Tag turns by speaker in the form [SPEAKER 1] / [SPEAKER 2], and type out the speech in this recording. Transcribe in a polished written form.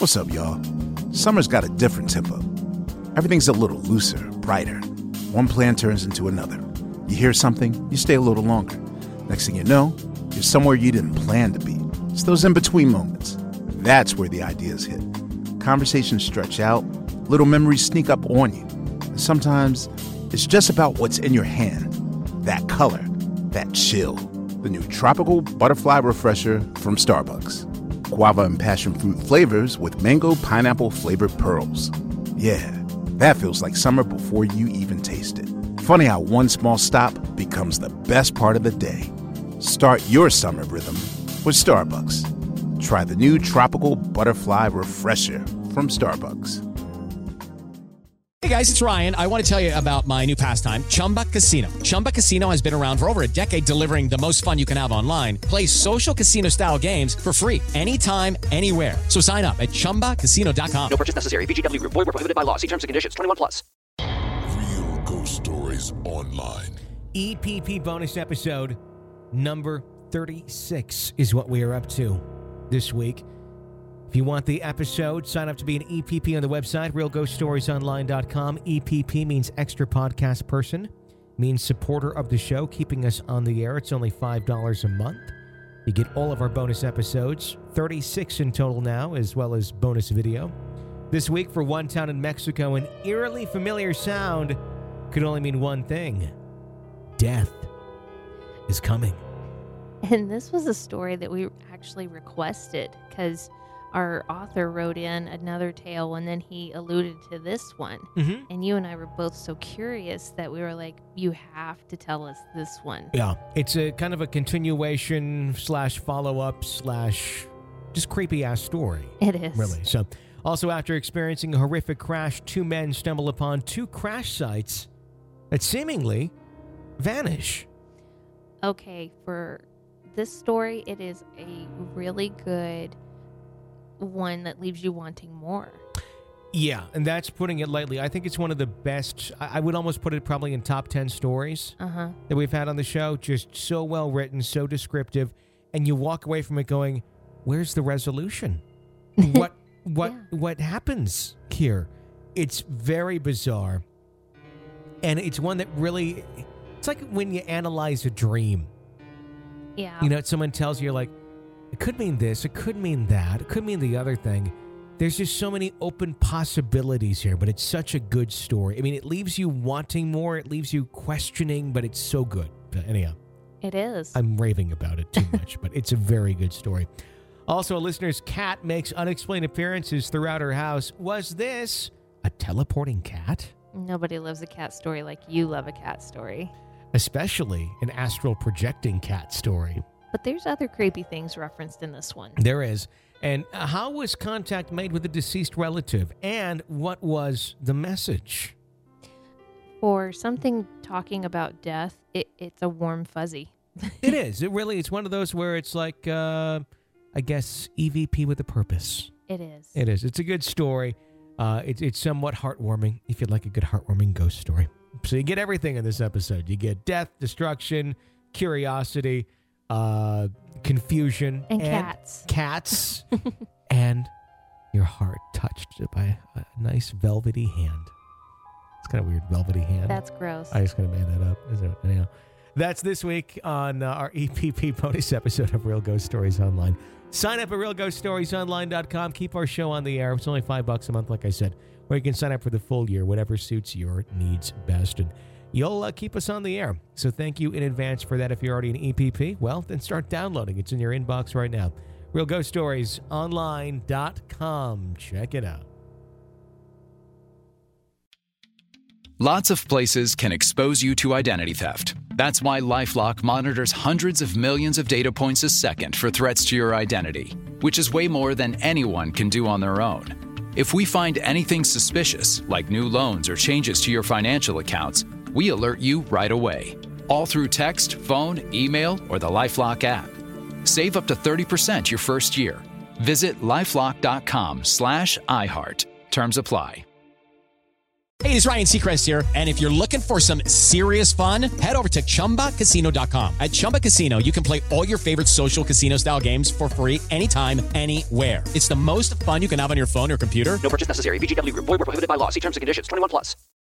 [SPEAKER 1] What's up, y'all? Summer's got a different tempo. Everything's a little looser, brighter. One plan turns into another. You hear something, you stay a little longer. Next thing you know, you're somewhere you didn't plan to be. It's those in-between moments. That's where the ideas hit. Conversations stretch out, little memories sneak up on you. And sometimes it's just about what's in your hand. That color, that chill. The new Tropical Butterfly Refresher from Starbucks. Guava and passion fruit flavors with mango pineapple flavored pearls. Yeah, that feels like summer before you even taste it. Funny how one small stop becomes the best part of the day. Start your summer rhythm with Starbucks. Try the new Tropical Butterfly Refresher from Starbucks.
[SPEAKER 2] Hey guys, it's Ryan. I want to tell you about my new pastime, Chumba Casino. Chumba Casino has been around for over a decade, delivering the most fun you can have online. Play social casino-style games for free anytime, anywhere. So sign up at ChumbaCasino.com.
[SPEAKER 3] No purchase necessary. VGW Group. Void where prohibited by law. See terms and conditions. 21+.
[SPEAKER 4] Real Ghost Stories Online.
[SPEAKER 5] EPP bonus episode number 36 is what we are up to this week. If you want the episode, sign up to be an EPP on the website, realghoststoriesonline.com. EPP means extra podcast person, means supporter of the show, keeping us on the air. It's only $5 a month. You get all of our bonus episodes, 36 in total now, as well as bonus video. This week, for one town in Mexico, an eerily familiar sound could only mean one thing. Death is coming.
[SPEAKER 6] And this was a story that we actually requested because our author wrote in another tale and then he alluded to this one. Mm-hmm. And you and I were both so curious that we were like, you have to tell us this one.
[SPEAKER 5] Yeah, it's a kind of a continuation / follow-up / just creepy-ass story.
[SPEAKER 6] It is.
[SPEAKER 5] Really. So, also after experiencing a horrific crash, two men stumble upon two crash sites that seemingly vanish.
[SPEAKER 6] Okay, for this story, it is a really good one that leaves you wanting more.
[SPEAKER 5] Yeah, and that's putting it lightly. I think it's one of the best. I would almost put it probably in top 10 stories that we've had on the show. Just so well written, so descriptive, and you walk away from it going, "Where's the resolution? What happens here?" It's very bizarre, and it's one that really. It's like when you analyze a dream.
[SPEAKER 6] Yeah,
[SPEAKER 5] you know, someone tells you, you're like, it could mean this, it could mean that, it could mean the other thing. There's just so many open possibilities here, but it's such a good story. I mean, it leaves you wanting more, it leaves you questioning, but it's so good. Anyhow.
[SPEAKER 6] It is.
[SPEAKER 5] I'm raving about it too much, but it's a very good story. Also, a listener's cat makes unexplained appearances throughout her house. Was this a teleporting cat?
[SPEAKER 6] Nobody loves a cat story like you love a cat story.
[SPEAKER 5] Especially an astral projecting cat story.
[SPEAKER 6] But there's other creepy things referenced in this one.
[SPEAKER 5] There is. And how was contact made with a deceased relative? And what was the message?
[SPEAKER 6] For something talking about death, it's a warm fuzzy.
[SPEAKER 5] It is. It's one of those where it's like, I guess, EVP with a purpose.
[SPEAKER 6] It is.
[SPEAKER 5] It is. It's a good story. It's somewhat heartwarming, if you'd like a good heartwarming ghost story. So you get everything in this episode. You get death, destruction, curiosity, confusion.
[SPEAKER 6] And cats.
[SPEAKER 5] Cats. And your heart touched by a nice velvety hand. It's kind of weird, velvety hand.
[SPEAKER 6] That's gross.
[SPEAKER 5] I just kind of made that up. Anyhow, that's this week on our EPP bonus episode of Real Ghost Stories Online. Sign up at realghoststoriesonline.com. Keep our show on the air. It's only $5 a month, like I said, where you can sign up for the full year, whatever suits your needs best. And you'll keep us on the air. So thank you in advance for that. If you're already an EPP, well, then start downloading. It's in your inbox right now. realghoststoriesonline.com. Check it out.
[SPEAKER 7] Lots of places can expose you to identity theft. That's why LifeLock monitors hundreds of millions of data points a second for threats to your identity, which is way more than anyone can do on their own. If we find anything suspicious, like new loans or changes to your financial accounts, we alert you right away. All through text, phone, email, or the LifeLock app. Save up to 30% your first year. Visit LifeLock.com/iHeart. Terms apply.
[SPEAKER 2] Hey, it's Ryan Seacrest here. And if you're looking for some serious fun, head over to ChumbaCasino.com. At Chumba Casino, you can play all your favorite social casino-style games for free anytime, anywhere. It's the most fun you can have on your phone or computer.
[SPEAKER 3] No purchase necessary. VGW Group. Void where prohibited by law. See terms and conditions. 21 plus.